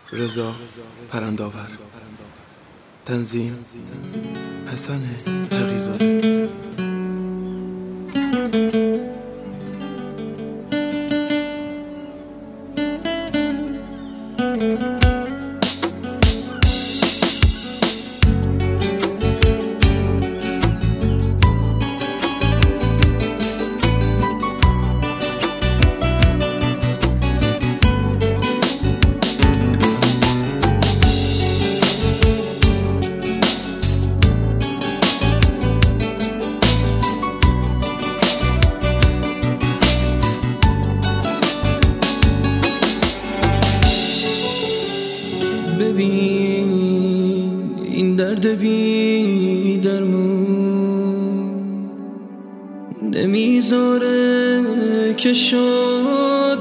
رضا پرندآور. تنظیم حسن تقی‌زاده. ببین این درد بی درمون نمیذاره که شاد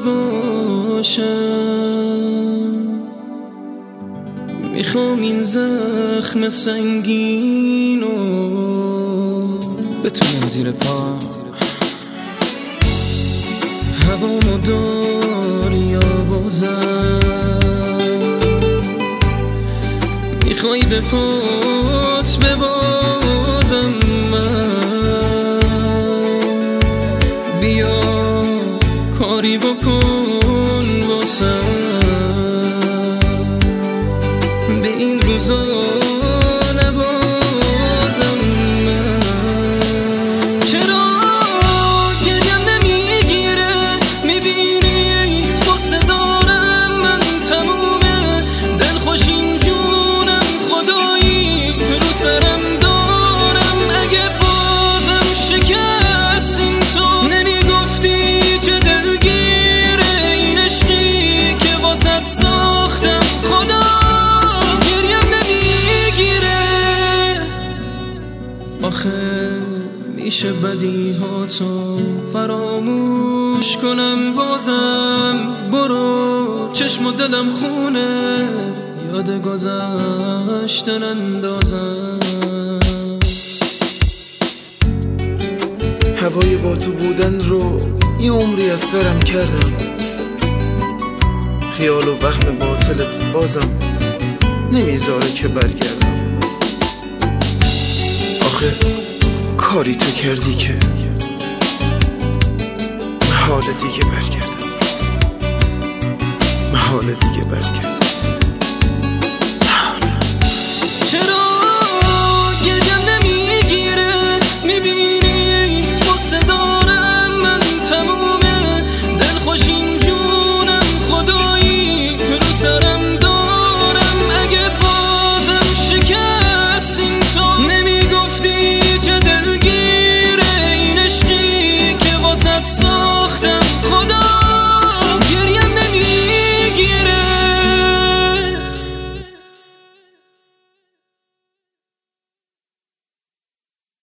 باشم. میخوام این زخم سنگینو بتونم زیر پا هوامو داریا بازم. میخوای به پات ببازم من، بیا کاری بکن واسم. به این روزا نبازم من. چرا گریم نمیگیره؟ میبینی باسه دارم من تمومه. دلخوش اینجونم خدایی رو سرم دارم. اگه بازم شکستیم تو نمیگفتی چه دلگیره این عشقی که واسط ساختم. خدا گریم نمیگیره. آخه میشه بدیهاتو فراموش کنم بازم؟ برو چشم و دلم خونه یاد گذشتن اندازم. هوای با تو بودن رو یه عمری از سرم کردم. خیال و وهم باطلت بازم نمیذاره که برگردم. آخه کاری تو کردی که محال دیگه برگردم. محال دیگه برگردم.